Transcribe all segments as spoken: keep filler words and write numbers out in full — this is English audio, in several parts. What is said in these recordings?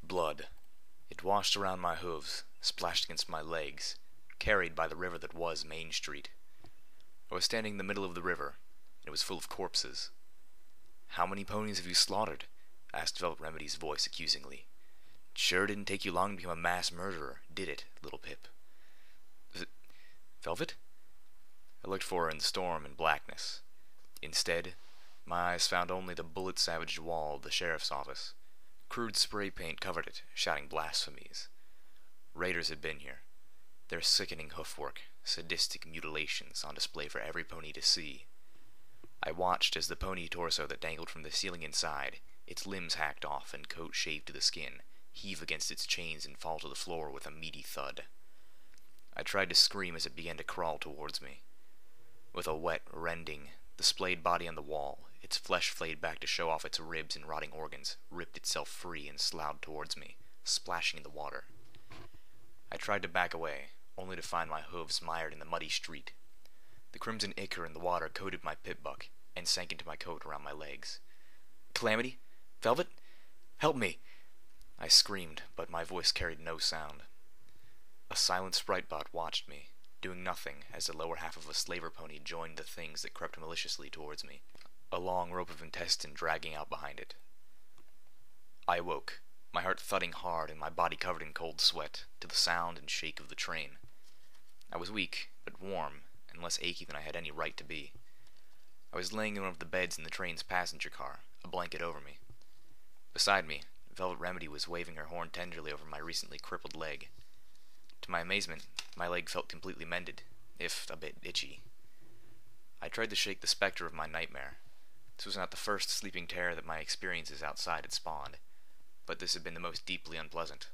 Blood. It washed around my hooves, splashed against my legs, carried by the river that was Main Street. I was standing in the middle of the river, and it was full of corpses. "How many ponies have you slaughtered?" asked Velvet Remedy's voice accusingly. "It sure didn't take you long to become a mass murderer, did it, little Pip?" V- Velvet? I looked for her in the storm and blackness. Instead, my eyes found only the bullet-savaged wall of the sheriff's office. Crude spray paint covered it, shouting blasphemies. Raiders had been here. Their sickening hoofwork, sadistic mutilations on display for every pony to see. I watched as the pony torso that dangled from the ceiling inside, its limbs hacked off and coat shaved to the skin, heave against its chains and fall to the floor with a meaty thud. I tried to scream as it began to crawl towards me. With a wet, rending, the splayed body on the wall, its flesh flayed back to show off its ribs and rotting organs, ripped itself free and slouched towards me, splashing in the water. I tried to back away, only to find my hooves mired in the muddy street. The crimson ichor in the water coated my pit buck and sank into my coat around my legs. "Calamity? Velvet? Help me!" I screamed, but my voice carried no sound. A silent sprite bot watched me, doing nothing as the lower half of a slaver pony joined the things that crept maliciously towards me, a long rope of intestine dragging out behind it. I awoke, my heart thudding hard and my body covered in cold sweat, to the sound and shake of the train. I was weak, but warm, and less achy than I had any right to be. I was laying in one of the beds in the train's passenger car, a blanket over me. Beside me, Velvet Remedy was waving her horn tenderly over my recently crippled leg. To my amazement, my leg felt completely mended, if a bit itchy. I tried to shake the specter of my nightmare. This was not the first sleeping terror that my experiences outside had spawned, but this had been the most deeply unpleasant.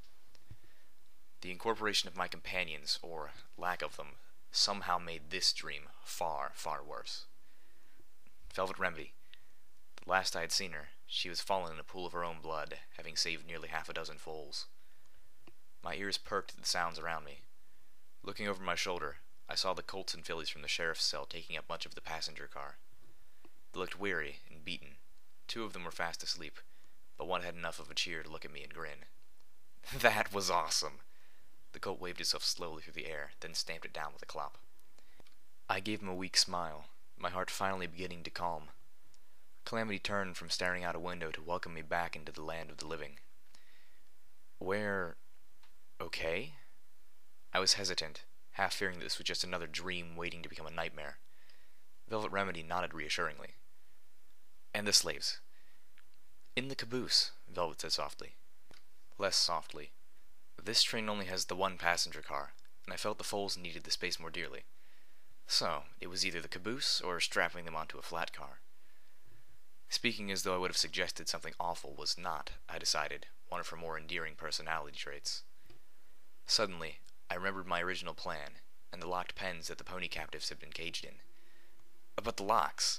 The incorporation of my companions, or lack of them, somehow made this dream far, far worse. Velvet Remedy. The last I had seen her, she was fallen in a pool of her own blood, having saved nearly half a dozen foals. My ears perked at the sounds around me. Looking over my shoulder, I saw the colts and fillies from the sheriff's cell taking up much of the passenger car. They looked weary and beaten. Two of them were fast asleep, but one had enough of a cheer to look at me and grin. "That was awesome!" The colt waved itself slowly through the air, then stamped it down with a clop. I gave him a weak smile, my heart finally beginning to calm. Calamity turned from staring out a window to welcome me back into the land of the living. "Where... okay?" I was hesitant, half fearing that this was just another dream waiting to become a nightmare. Velvet Remedy nodded reassuringly. "And the slaves?" "In the caboose," Velvet said softly. Less softly. This train only has the one passenger car, and I felt the foals needed the space more dearly. So, it was either the caboose or strapping them onto a flat car. Speaking as though I would have suggested something awful was not, I decided, one of her more endearing personality traits. Suddenly, I remembered my original plan, and the locked pens that the pony captives had been caged in. But the locks!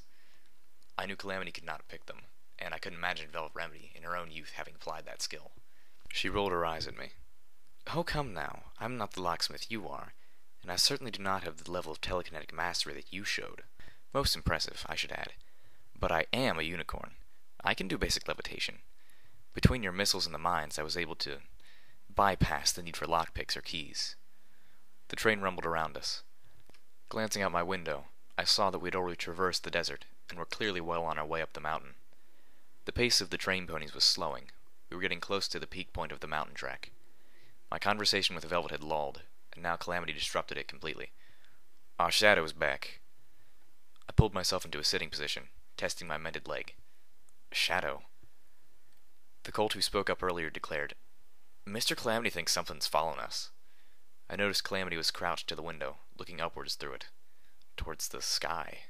I knew Calamity could not have picked them, and I couldn't imagine Velvet Remedy, in her own youth, having applied that skill. She rolled her eyes at me. "Oh, come now, I'm not the locksmith you are, and I certainly do not have the level of telekinetic mastery that you showed. Most impressive, I should add. But I am a unicorn. I can do basic levitation. Between your missiles and the mines, I was able to bypass the need for lockpicks or keys." The train rumbled around us. Glancing out my window, I saw that we had already traversed the desert, and were clearly well on our way up the mountain. The pace of the train ponies was slowing. We were getting close to the peak point of the mountain track. My conversation with Velvet had lulled, and now Calamity disrupted it completely. "Our shadow's back." I pulled myself into a sitting position, testing my mended leg. "Shadow?" The colt who spoke up earlier declared, "Mister Calamity thinks something's following us." I noticed Calamity was crouched to the window, looking upwards through it, towards the sky.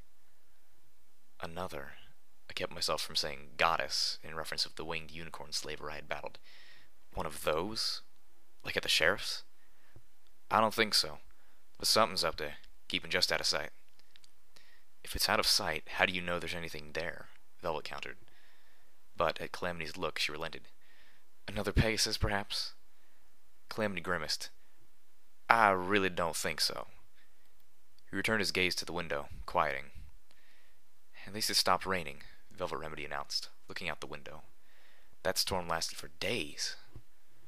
Another. I kept myself from saying goddess in reference of the winged unicorn slaver I had battled. One of those? Like at the sheriff's? I don't think so, but something's up there, keeping just out of sight. "If it's out of sight, how do you know there's anything there?" Velvet countered. But at Calamity's look, she relented. "Another Pegasus, perhaps?" Calamity grimaced. "I really don't think so." He returned his gaze to the window, quieting. "At least it stopped raining," Velvet Remedy announced, looking out the window. "That storm lasted for days."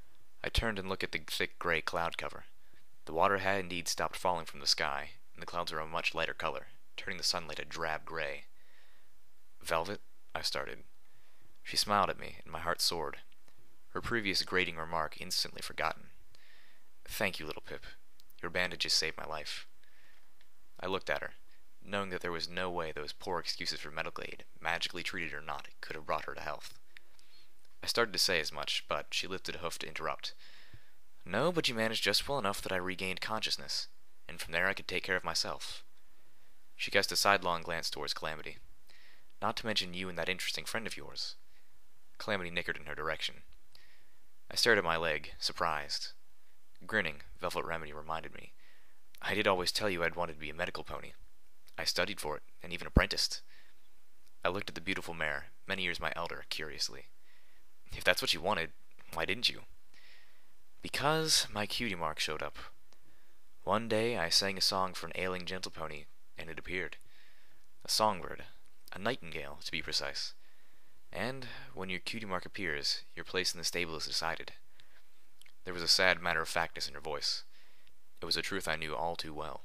I turned and looked at the thick gray cloud cover. The water had indeed stopped falling from the sky, and the clouds were of a much lighter color, turning the sunlight a drab gray. "Velvet?" I started. She smiled at me, and my heart soared. Her previous grating remark instantly forgotten. "Thank you, little Pip. Your bandages saved my life." I looked at her, knowing that there was no way those poor excuses for medical aid, magically treated or not, could have brought her to health. I started to say as much, but she lifted a hoof to interrupt. "No, but you managed just well enough that I regained consciousness, and from there I could take care of myself." She cast a sidelong glance towards Calamity. "Not to mention you and that interesting friend of yours." Calamity nickered in her direction. I stared at my leg, surprised. Grinning, Velvet Remedy reminded me. "I did always tell you I'd wanted to be a medical pony. I studied for it, and even apprenticed." I looked at the beautiful mare, many years my elder, curiously. "If that's what you wanted, why didn't you?" "Because my cutie mark showed up. One day I sang a song for an ailing gentle pony, and it appeared. A songbird, a nightingale, to be precise. And when your cutie mark appears, your place in the stable is decided." There was a sad matter-of-factness in her voice. It was a truth I knew all too well.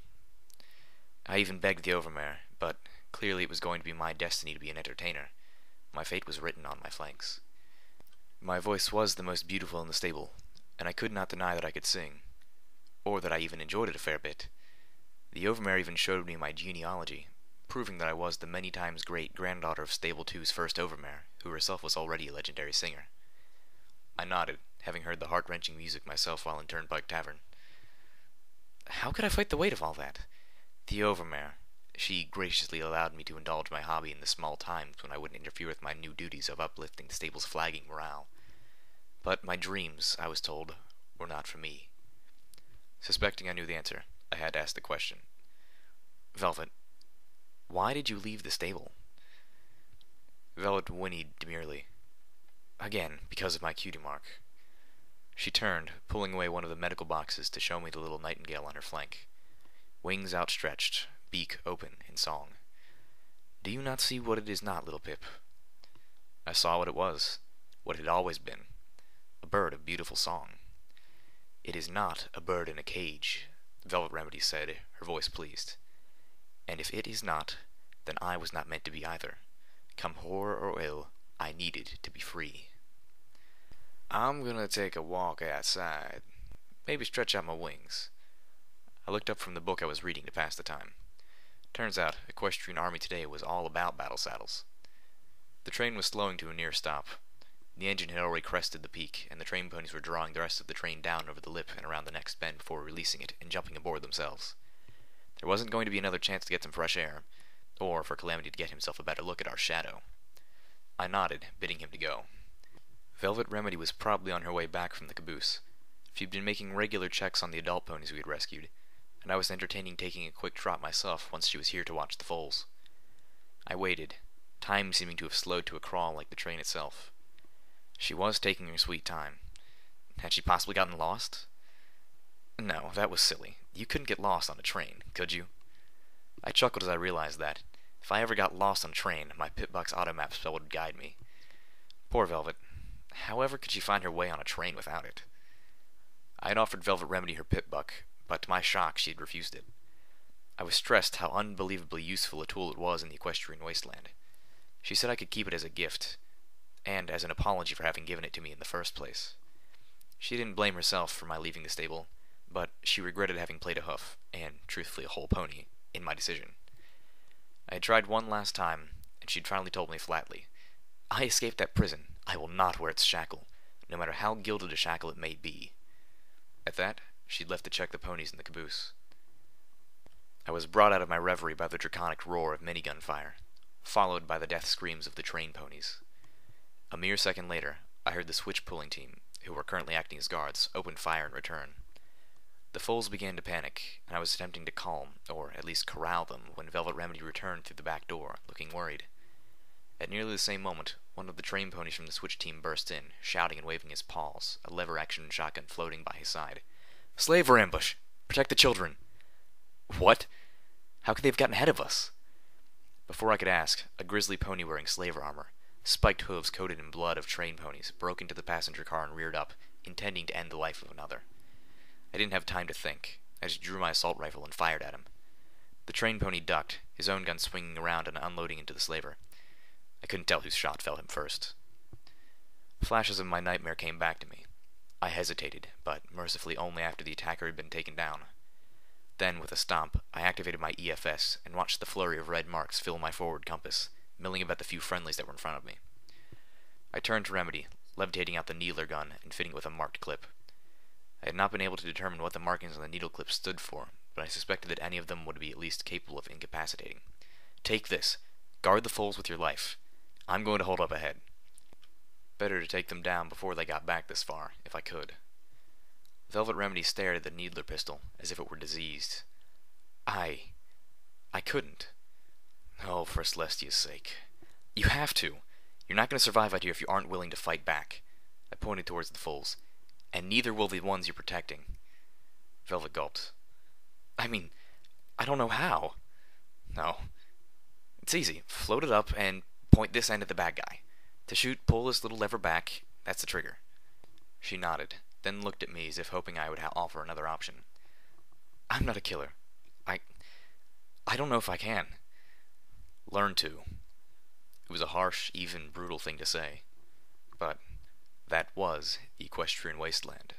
I even begged the overmare, but clearly it was going to be my destiny to be an entertainer. My fate was written on my flanks. My voice was the most beautiful in the stable, and I could not deny that I could sing, or that I even enjoyed it a fair bit. The overmare even showed me my genealogy, proving that I was the many times great granddaughter of Stable Two's first overmare, who herself was already a legendary singer. I nodded, having heard the heart-wrenching music myself while in Turnpike Tavern. "How could I fight the weight of all that? The overmare, she graciously allowed me to indulge my hobby in the small times when I wouldn't interfere with my new duties of uplifting the stable's flagging morale. But my dreams, I was told, were not for me." Suspecting I knew the answer, I had to ask the question. "Velvet, why did you leave the stable?" Velvet whinnied demurely. "Again, because of my cutie mark." She turned, pulling away one of the medical boxes to show me the little nightingale on her flank. Wings outstretched, beak open in song. "Do you not see what it is not, little Pip?" I saw what it was, what it had always been. A bird of beautiful song. "It is not a bird in a cage," Velvet Remedy said, her voice pleased. "And if it is not, then I was not meant to be either. Come horror or ill, I needed to be free." "I'm gonna take a walk outside. Maybe stretch out my wings." I looked up from the book I was reading to pass the time. Turns out, Equestrian Army today was all about battle saddles. The train was slowing to a near stop. The engine had already crested the peak, and the train ponies were drawing the rest of the train down over the lip and around the next bend before releasing it and jumping aboard themselves. There wasn't going to be another chance to get some fresh air, or for Calamity to get himself a better look at our shadow. I nodded, bidding him to go. Velvet Remedy was probably on her way back from the caboose. She'd been making regular checks on the adult ponies we had rescued, and I was entertaining taking a quick trot myself once she was here to watch the foals. I waited, time seeming to have slowed to a crawl like the train itself. She was taking her sweet time. Had she possibly gotten lost? No, that was silly. You couldn't get lost on a train, could you? I chuckled as I realized that, if I ever got lost on a train, my Pip-Buck's auto-map spell would guide me. Poor Velvet. However could she find her way on a train without it? I had offered Velvet Remedy her Pip-Buck, but to my shock she had refused it. I was stressed how unbelievably useful a tool it was in the equestrian wasteland. She said I could keep it as a gift, and as an apology for having given it to me in the first place. She didn't blame herself for my leaving the stable, but she regretted having played a hoof, and truthfully a whole pony, in my decision. I had tried one last time, and she'd finally told me flatly, "I escaped that prison. I will not wear its shackle, no matter how gilded a shackle it may be." At that, she'd left to check the ponies in the caboose. I was brought out of my reverie by the draconic roar of minigun fire, followed by the death screams of the train ponies. A mere second later, I heard the switch-pulling team, who were currently acting as guards, open fire in return. The foals began to panic, and I was attempting to calm, or at least corral them, when Velvet Remedy returned through the back door, looking worried. At nearly the same moment, one of the train ponies from the switch team burst in, shouting and waving his paws, a lever-action shotgun floating by his side. "Slaver ambush! Protect the children!" What? How could they have gotten ahead of us? Before I could ask, a grizzly pony wearing slaver armor, Spiked hooves coated in blood of train ponies broke into the passenger car and reared up, intending to end the life of another. I didn't have time to think. I just drew my assault rifle and fired at him. The train pony ducked, his own gun swinging around and unloading into the slaver. I couldn't tell whose shot fell him first. Flashes of my nightmare came back to me. I hesitated, but mercifully only after the attacker had been taken down. Then, with a stomp, I activated my E F S and watched the flurry of red marks fill my forward compass, milling about the few friendlies that were in front of me. I turned to Remedy, levitating out the needler gun and fitting it with a marked clip. I had not been able to determine what the markings on the needle clip stood for, but I suspected that any of them would be at least capable of incapacitating. Take this. Guard the foals with your life. I'm going to hold up ahead. Better to take them down before they got back this far, if I could. Velvet Remedy stared at the needler pistol, as if it were diseased. I... I couldn't. Oh, for Celestia's sake. You have to. You're not going to survive out here if you aren't willing to fight back. I pointed towards the foals. And neither will the ones you're protecting. Velvet gulped. I mean, I don't know how. No. It's easy. Float it up and point this end at the bad guy. To shoot, pull this little lever back. That's the trigger. She nodded, then looked at me as if hoping I would ha- offer another option. I'm not a killer. I... I don't know if I can. Learn to. It was a harsh, even brutal thing to say. But that was the Equestrian Wasteland.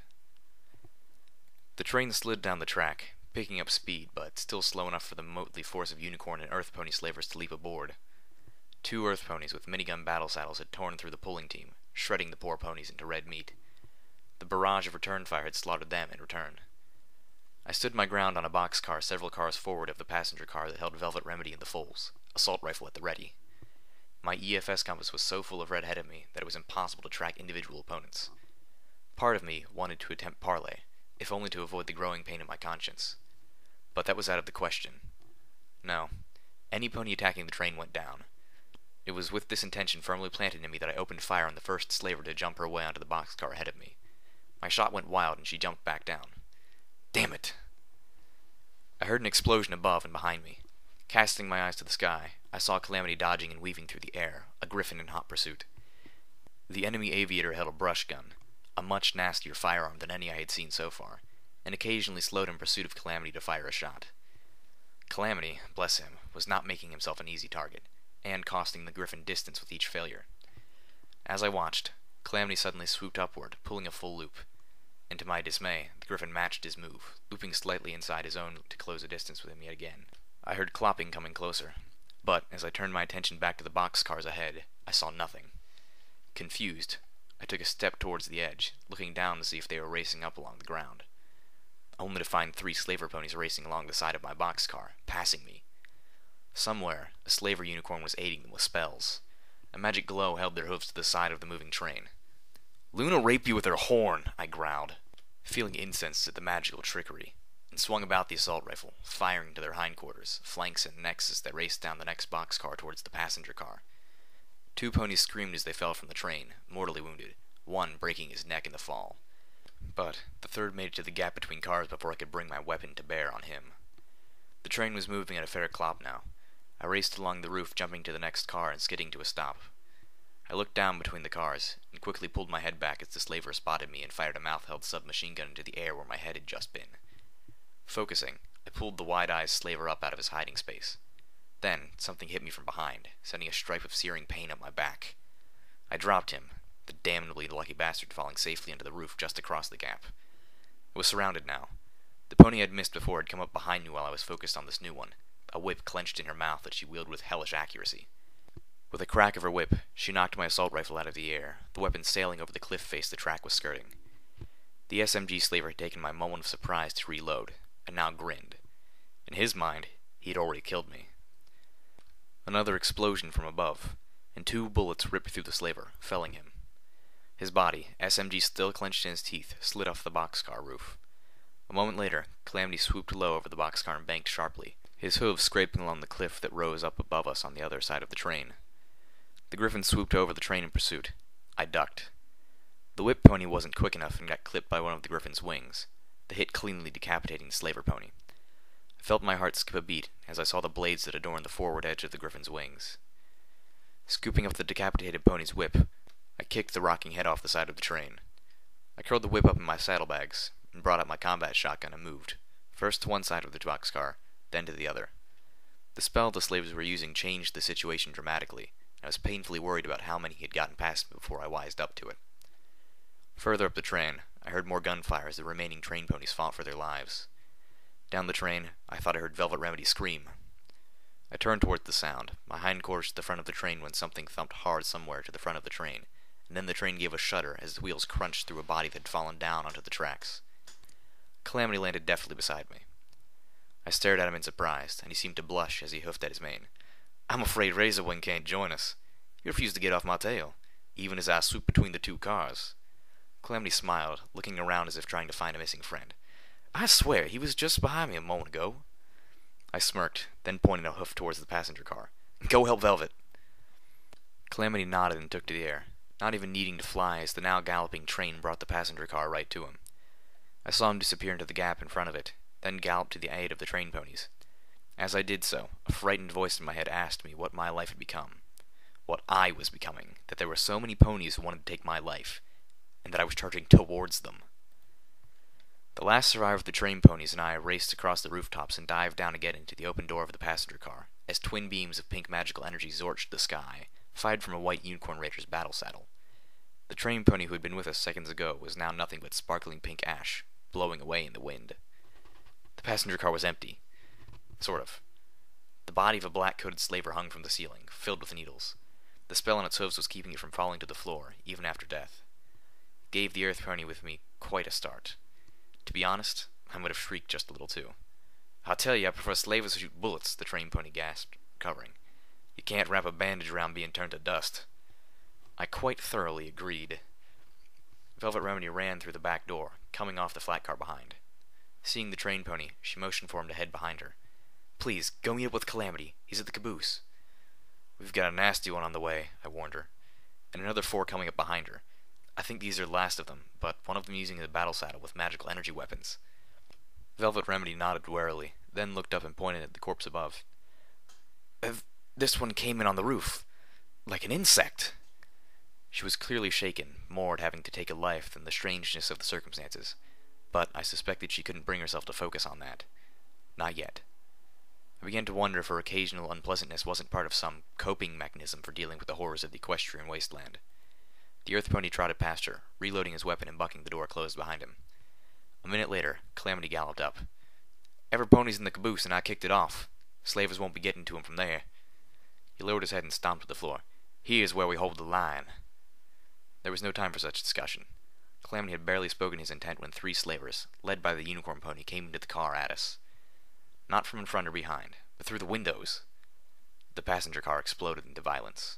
The train slid down the track, picking up speed, but still slow enough for the motley force of unicorn and earth pony slavers to leap aboard. Two earth ponies with minigun battle saddles had torn through the pulling team, shredding the poor ponies into red meat. The barrage of return fire had slaughtered them in return. I stood my ground on a boxcar several cars forward of the passenger car that held Velvet Remedy and the foals, assault rifle at the ready. My E F S compass was so full of red ahead of me that it was impossible to track individual opponents. Part of me wanted to attempt parley, if only to avoid the growing pain in my conscience. But that was out of the question. No. Any pony attacking the train went down. It was with this intention firmly planted in me that I opened fire on the first slaver to jump her way onto the boxcar ahead of me. My shot went wild and she jumped back down. Damn it! I heard an explosion above and behind me. Casting my eyes to the sky, I saw Calamity dodging and weaving through the air, a griffin in hot pursuit. The enemy aviator held a brush gun, a much nastier firearm than any I had seen so far, and occasionally slowed in pursuit of Calamity to fire a shot. Calamity, bless him, was not making himself an easy target, and costing the griffin distance with each failure. As I watched, Calamity suddenly swooped upward, pulling a full loop, and to my dismay, the griffin matched his move, looping slightly inside his own to close a distance with him yet again. I heard clopping coming closer, but as I turned my attention back to the boxcars ahead, I saw nothing. Confused, I took a step towards the edge, looking down to see if they were racing up along the ground, only to find three slaver ponies racing along the side of my boxcar, passing me. Somewhere, a slaver unicorn was aiding them with spells. A magic glow held their hooves to the side of the moving train. "Luna raped you with her horn," I growled, feeling incensed at the magical trickery, and swung about the assault rifle, firing to their hindquarters, flanks, and necks as they raced down the next boxcar towards the passenger car. Two ponies screamed as they fell from the train, mortally wounded, one breaking his neck in the fall. But the third made it to the gap between cars before I could bring my weapon to bear on him. The train was moving at a fair clop now. I raced along the roof, jumping to the next car and skidding to a stop. I looked down between the cars, and quickly pulled my head back as the slaver spotted me and fired a mouth-held submachine gun into the air where my head had just been. Focusing, I pulled the wide-eyed slaver up out of his hiding space. Then, something hit me from behind, sending a stripe of searing pain up my back. I dropped him, the damnably lucky bastard falling safely into the roof just across the gap. I was surrounded now. The pony I'd missed before had come up behind me while I was focused on this new one, a whip clenched in her mouth that she wielded with hellish accuracy. With a crack of her whip, she knocked my assault rifle out of the air, the weapon sailing over the cliff face the track was skirting. The S M G slaver had taken my moment of surprise to reload, and now grinned. In his mind, he had already killed me. Another explosion from above, and two bullets ripped through the slaver, felling him. His body, S M G still clenched in his teeth, slid off the boxcar roof. A moment later, Calamity swooped low over the boxcar and banked sharply, his hooves scraping along the cliff that rose up above us on the other side of the train. The griffin swooped over the train in pursuit. I ducked. The whip pony wasn't quick enough and got clipped by one of the griffin's wings, the hit cleanly decapitating the slaver pony. I felt my heart skip a beat as I saw the blades that adorned the forward edge of the griffin's wings. Scooping up the decapitated pony's whip, I kicked the rocking head off the side of the train. I curled the whip up in my saddlebags and brought out my combat shotgun and moved, first to one side of the boxcar, then to the other. The spell the slaves were using changed the situation dramatically, and I was painfully worried about how many had gotten past me before I wised up to it. Further up the train, I heard more gunfire as the remaining train ponies fought for their lives. Down the train, I thought I heard Velvet Remedy scream. I turned towards the sound, my hindquarters to the front of the train when something thumped hard somewhere to the front of the train, and then the train gave a shudder as the wheels crunched through a body that had fallen down onto the tracks. Calamity landed deftly beside me. I stared at him in surprise, and he seemed to blush as he hoofed at his mane. "I'm afraid Razorwing can't join us. He refused to get off my tail, even as I swooped between the two cars." Calamity smiled, looking around as if trying to find a missing friend. "I swear, he was just behind me a moment ago." I smirked, then pointed a hoof towards the passenger car. "Go help Velvet." Calamity nodded and took to the air, not even needing to fly as the now galloping train brought the passenger car right to him. I saw him disappear into the gap in front of it, then galloped to the aid of the train ponies. As I did so, a frightened voice in my head asked me what my life had become. What I was becoming, that there were so many ponies who wanted to take my life, and that I was charging towards them. The last survivor of the train ponies and I raced across the rooftops and dived down again into the open door of the passenger car, as twin beams of pink magical energy zorched the sky, fired from a white unicorn raider's battle saddle. The train pony who had been with us seconds ago was now nothing but sparkling pink ash, blowing away in the wind. The passenger car was empty. Sort of. The body of a black-coated slaver hung from the ceiling, filled with needles. The spell on its hooves was keeping it from falling to the floor, even after death. It gave the earth pony with me quite a start. To be honest, I would have shrieked just a little too. "I tell you, I prefer slavers who shoot bullets," the train pony gasped, recovering. "You can't wrap a bandage around being turned to dust." I quite thoroughly agreed. Velvet Remedy ran through the back door, coming off the flat car behind. Seeing the train pony, she motioned for him to head behind her. "Please, go meet up with Calamity. He's at the caboose." "We've got a nasty one on the way," I warned her, and another four coming up behind her. I think these are the last of them, but one of them using a battle saddle with magical energy weapons. Velvet Remedy nodded warily, then looked up and pointed at the corpse above. Uh, this one came in on the roof, like an insect." She was clearly shaken, more at having to take a life than the strangeness of the circumstances, but I suspected she couldn't bring herself to focus on that. Not yet. I began to wonder if her occasional unpleasantness wasn't part of some coping mechanism for dealing with the horrors of the equestrian wasteland. The earth pony trotted past her, reloading his weapon and bucking the door closed behind him. A minute later, Calamity galloped up. "Every pony's in the caboose, and I kicked it off. Slavers won't be getting to him from there." He lowered his head and stomped to the floor. "Here's where we hold the line." There was no time for such discussion. Calamity had barely spoken his intent when three slavers, led by the unicorn pony, came into the car at us. Not from in front or behind, but through the windows. The passenger car exploded into violence.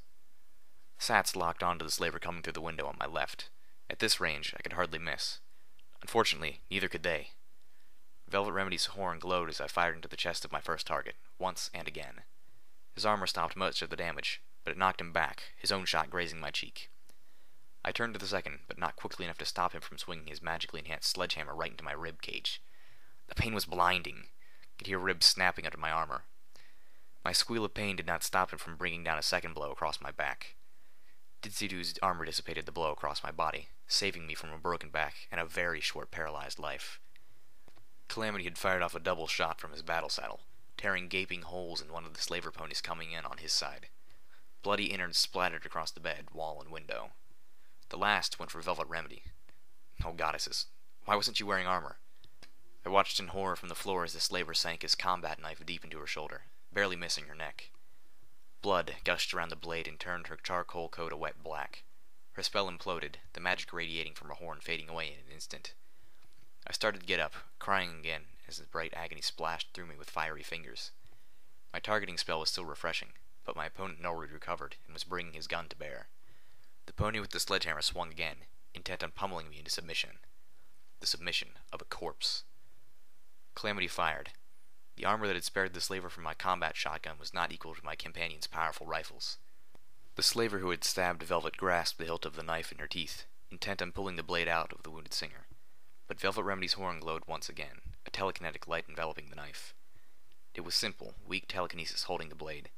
Sats locked onto the slaver coming through the window on my left. At this range, I could hardly miss. Unfortunately, neither could they. Velvet Remedy's horn glowed as I fired into the chest of my first target, once and again. His armor stopped much of the damage, but it knocked him back, his own shot grazing my cheek. I turned to the second, but not quickly enough to stop him from swinging his magically enhanced sledgehammer right into my rib cage. The pain was blinding. I could hear ribs snapping under my armor. My squeal of pain did not stop him from bringing down a second blow across my back. Didsidu's armor dissipated the blow across my body, saving me from a broken back and a very short paralyzed life. Calamity had fired off a double shot from his battle saddle, tearing gaping holes in one of the slaver ponies coming in on his side. Bloody innards splattered across the bed, wall, and window. The last went for Velvet Remedy. Oh, goddesses, why wasn't she wearing armor? I watched in horror from the floor as the slaver sank his combat knife deep into her shoulder, barely missing her neck. Blood gushed around the blade and turned her charcoal coat a wet black. Her spell imploded, the magic radiating from her horn fading away in an instant. I started to get up, crying again as the bright agony splashed through me with fiery fingers. My targeting spell was still refreshing, but my opponent had already recovered and was bringing his gun to bear. The pony with the sledgehammer swung again, intent on pummeling me into submission. The submission of a corpse. Calamity fired. The armor that had spared the slaver from my combat shotgun was not equal to my companion's powerful rifles. The slaver who had stabbed Velvet grasped the hilt of the knife in her teeth, intent on pulling the blade out of the wounded singer. But Velvet Remedy's horn glowed once again, a telekinetic light enveloping the knife. It was simple, weak telekinesis holding the blade,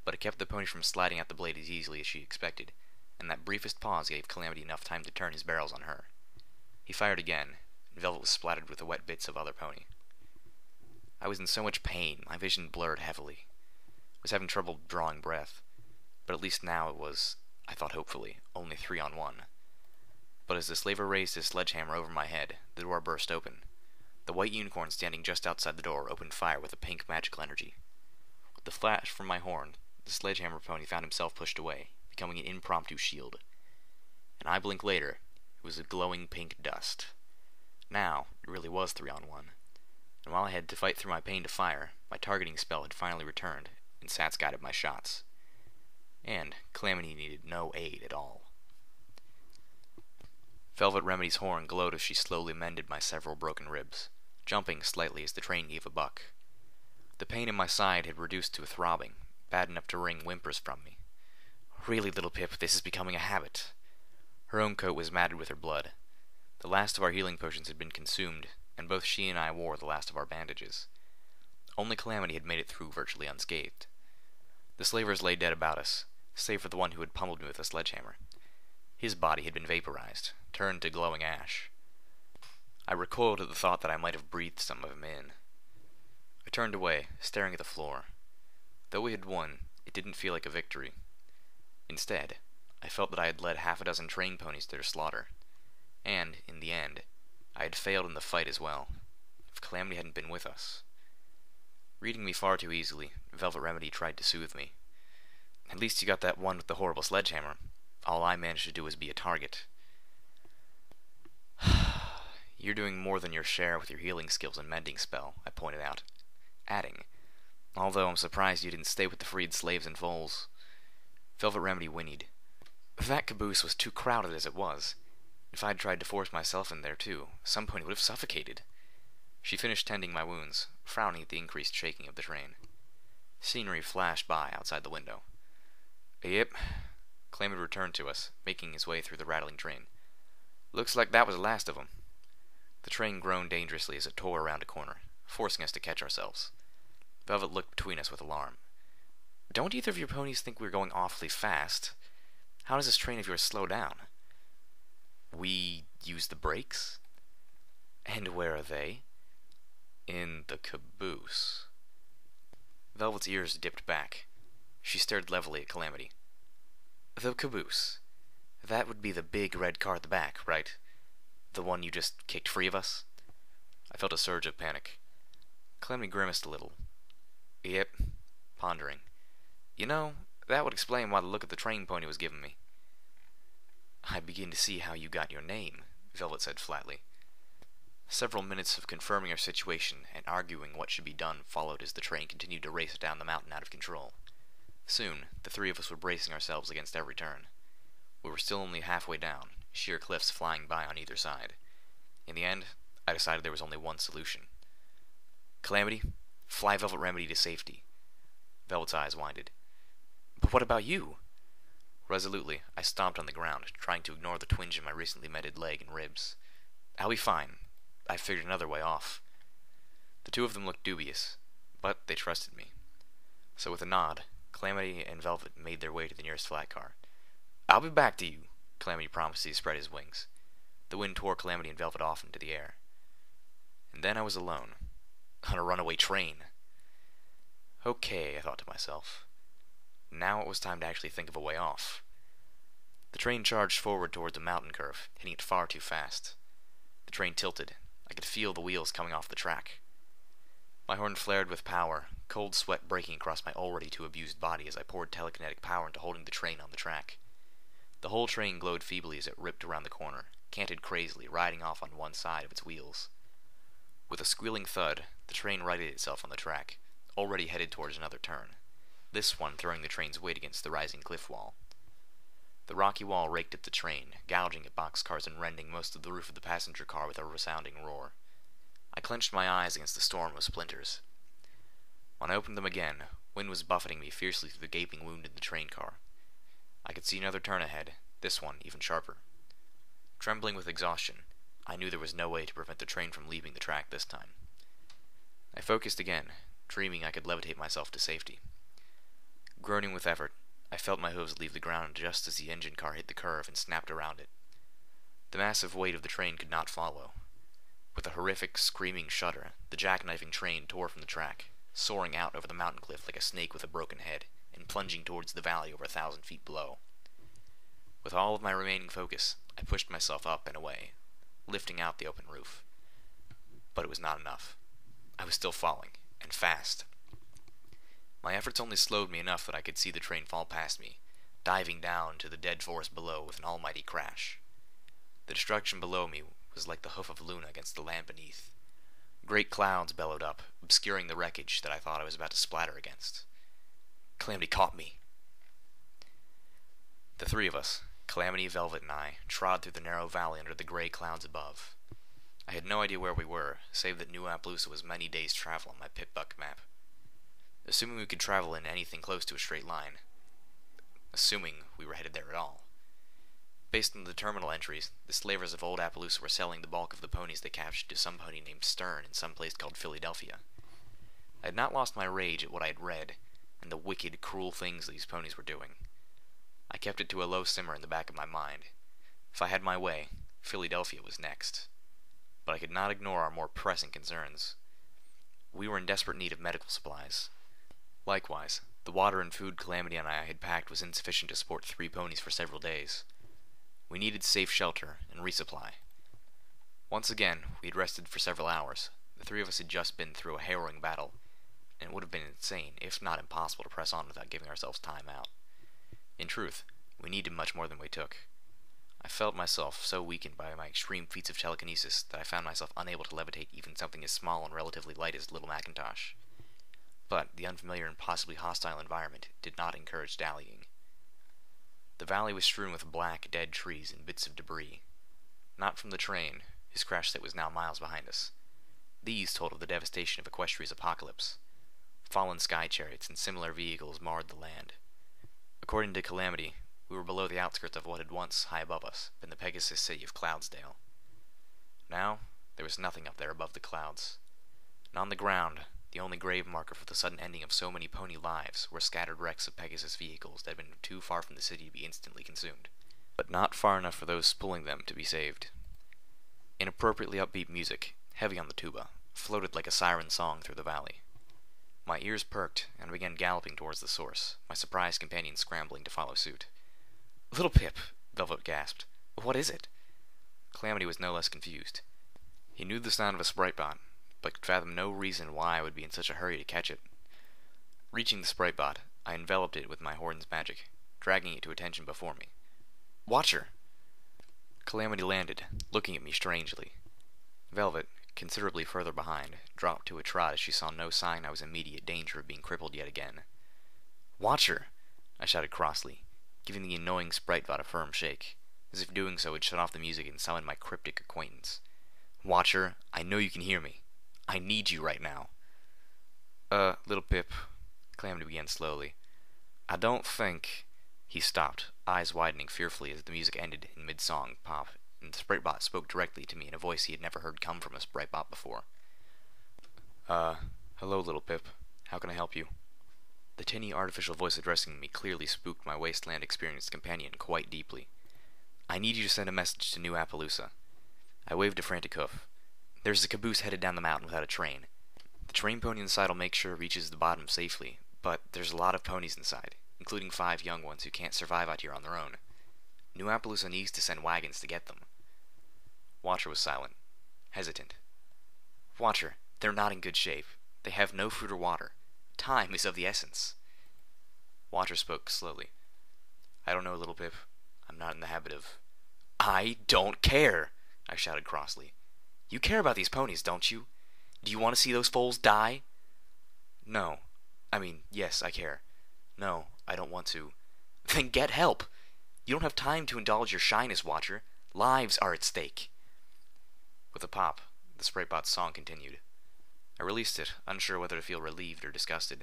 but it kept the pony from sliding out the blade as easily as she expected, and that briefest pause gave Calamity enough time to turn his barrels on her. He fired again, and Velvet was splattered with the wet bits of other pony. I was in so much pain, my vision blurred heavily. I was having trouble drawing breath, but at least now it was, I thought hopefully, only three on one. But as the slaver raised his sledgehammer over my head, the door burst open. The white unicorn standing just outside the door opened fire with a pink magical energy. With the flash from my horn, the sledgehammer pony found himself pushed away, becoming an impromptu shield. An eye blink later, it was a glowing pink dust. Now, it really was three on one. And while I had to fight through my pain to fire, my targeting spell had finally returned, and Sats guided my shots. And Calamity needed no aid at all. Velvet Remedy's horn glowed as she slowly mended my several broken ribs, jumping slightly as the train gave a buck. The pain in my side had reduced to a throbbing, bad enough to wring whimpers from me. Really, little Pip, this is becoming a habit. Her own coat was matted with her blood. The last of our healing potions had been consumed, and both she and I wore the last of our bandages. Only Calamity had made it through virtually unscathed. The slavers lay dead about us, save for the one who had pummeled me with a sledgehammer. His body had been vaporized, turned to glowing ash. I recoiled at the thought that I might have breathed some of him in. I turned away, staring at the floor. Though we had won, it didn't feel like a victory. Instead, I felt that I had led half a dozen train ponies to their slaughter, and, in the end, I had failed in the fight as well, if Calamity hadn't been with us. Reading me far too easily, Velvet Remedy tried to soothe me. At least you got that one with the horrible sledgehammer. All I managed to do was be a target. You're doing more than your share with your healing skills and mending spell, I pointed out, adding, although I'm surprised you didn't stay with the freed slaves and foals. Velvet Remedy whinnied. That caboose was too crowded as it was. If I'd tried to force myself in there too, some pony would have suffocated. She finished tending my wounds, frowning at the increased shaking of the train. Scenery flashed by outside the window. Yep. Calamity returned to us, making his way through the rattling train. Looks like that was the last of them. The train groaned dangerously as it tore around a corner, forcing us to catch ourselves. Velvet looked between us with alarm. Don't either of your ponies think we're going awfully fast? How does this train of yours slow down? We use the brakes? And where are they? In the caboose. Velvet's ears dipped back. She stared levelly at Calamity. The caboose. That would be the big red car at the back, right? The one you just kicked free of us? I felt a surge of panic. Calamity grimaced a little. Yep. Pondering. You know, that would explain why the look at the train pony was giving me. I begin to see how you got your name, Velvet said flatly. Several minutes of confirming our situation and arguing what should be done followed as the train continued to race down the mountain out of control. Soon, the three of us were bracing ourselves against every turn. We were still only halfway down, sheer cliffs flying by on either side. In the end, I decided there was only one solution. Calamity, fly Velvet Remedy to safety. Velvet's eyes winded. But what about you? Resolutely, I stomped on the ground, trying to ignore the twinge in my recently mended leg and ribs. I'll be fine. I figured another way off. The two of them looked dubious, but they trusted me. So with a nod, Calamity and Velvet made their way to the nearest flat car. I'll be back to you, Calamity promised as he spread his wings. The wind tore Calamity and Velvet off into the air. And then I was alone, on a runaway train. Okay, I thought to myself. Now it was time to actually think of a way off. The train charged forward towards a mountain curve, hitting it far too fast. The train tilted. I could feel the wheels coming off the track. My horn flared with power, cold sweat breaking across my already too abused body as I poured telekinetic power into holding the train on the track. The whole train glowed feebly as it ripped around the corner, canted crazily, riding off on one side of its wheels. With a squealing thud, the train righted itself on the track, already headed towards another turn, this one throwing the train's weight against the rising cliff wall. The rocky wall raked at the train, gouging at boxcars and rending most of the roof of the passenger car with a resounding roar. I clenched my eyes against the storm of splinters. When I opened them again, wind was buffeting me fiercely through the gaping wound in the train car. I could see another turn ahead, this one even sharper. Trembling with exhaustion, I knew there was no way to prevent the train from leaving the track this time. I focused again, dreaming I could levitate myself to safety. Groaning with effort, I felt my hooves leave the ground just as the engine car hit the curve and snapped around it. The massive weight of the train could not follow. With a horrific, screaming shudder, the jackknifing train tore from the track, soaring out over the mountain cliff like a snake with a broken head, and plunging towards the valley over a thousand feet below. With all of my remaining focus, I pushed myself up and away, lifting out the open roof. But it was not enough. I was still falling, and fast. My efforts only slowed me enough that I could see the train fall past me, diving down to the dead forest below with an almighty crash. The destruction below me was like the hoof of Luna against the land beneath. Great clouds bellowed up, obscuring the wreckage that I thought I was about to splatter against. Calamity caught me. The three of us, Calamity, Velvet, and I, trod through the narrow valley under the gray clouds above. I had no idea where we were, save that New Appaloosa was many days' travel on my Pip-Buck map. Assuming we could travel in anything close to a straight line. Assuming we were headed there at all. Based on the terminal entries, the slavers of Old Appaloosa were selling the bulk of the ponies they captured to some pony named Stern in some place called Philadelphia. I had not lost my rage at what I had read, and the wicked, cruel things these ponies were doing. I kept it to a low simmer in the back of my mind. If I had my way, Philadelphia was next. But I could not ignore our more pressing concerns. We were in desperate need of medical supplies. Likewise, the water and food Calamity and I had packed was insufficient to support three ponies for several days. We needed safe shelter and resupply. Once again, we had rested for several hours. The three of us had just been through a harrowing battle, and it would have been insane, if not impossible, to press on without giving ourselves time out. In truth, we needed much more than we took. I felt myself so weakened by my extreme feats of telekinesis that I found myself unable to levitate even something as small and relatively light as Little Macintosh. But the unfamiliar and possibly hostile environment did not encourage dallying. The valley was strewn with black, dead trees and bits of debris. Not from the train, whose crash site was now miles behind us. These told of the devastation of Equestria's apocalypse. Fallen sky chariots and similar vehicles marred the land. According to Calamity, we were below the outskirts of what had once, high above us, been the Pegasus city of Cloudsdale. Now, there was nothing up there above the clouds. And on the ground, the only grave marker for the sudden ending of so many pony lives were scattered wrecks of Pegasus vehicles that had been too far from the city to be instantly consumed, but not far enough for those pulling them to be saved. Inappropriately upbeat music, heavy on the tuba, floated like a siren song through the valley. My ears perked, and I began galloping towards the source, my surprised companion scrambling to follow suit. "Little Pip," Velvet gasped. "What is it?" Calamity was no less confused. He knew the sound of a sprite bot, but could fathom no reason why I would be in such a hurry to catch it. Reaching the sprite bot, I enveloped it with my Horden's magic, dragging it to attention before me. "Watch her!" Calamity landed, looking at me strangely. Velvet, considerably further behind, dropped to a trot as she saw no sign I was in immediate danger of being crippled yet again. "Watch her!" I shouted crossly, giving the annoying sprite bot a firm shake, as if doing so would shut off the music and summon my cryptic acquaintance. "Watch her! I know you can hear me! I need you right now!" Uh, Little Pip, Calamity began slowly. "I don't think—" He stopped, eyes widening fearfully as the music ended in mid-song pop, and the sprite bot spoke directly to me in a voice he had never heard come from a sprite bot before. Uh, hello, Little Pip. How can I help you?" The tinny artificial voice addressing me clearly spooked my wasteland-experienced companion quite deeply. "I need you to send a message to New Appaloosa." I waved a frantic hoof. "There's a caboose headed down the mountain without a train. The train pony inside will make sure it reaches the bottom safely, but there's a lot of ponies inside, including five young ones who can't survive out here on their own. New Appaloosa needs to send wagons to get them." Watcher was silent, hesitant. "Watcher, they're not in good shape. They have no food or water. Time is of the essence." Watcher spoke slowly. "I don't know, Little Pip. I'm not in the habit of—" "I don't care!" I shouted crossly. "You care about these ponies, don't you? Do you want to see those foals die?" "No. I mean, yes, I care. No, I don't want to." "Then get help! You don't have time to indulge your shyness, Watcher. Lives are at stake." With a pop, the sprite bot's song continued. I released it, unsure whether to feel relieved or disgusted.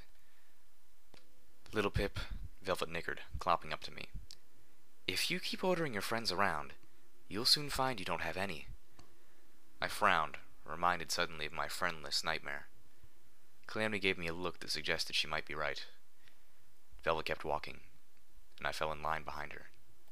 "Little Pip," Velvet nickered, clopping up to me. "If you keep ordering your friends around, you'll soon find you don't have any." I frowned, reminded suddenly of my friendless nightmare. Calamity gave me a look that suggested she might be right. Velva kept walking, and I fell in line behind her.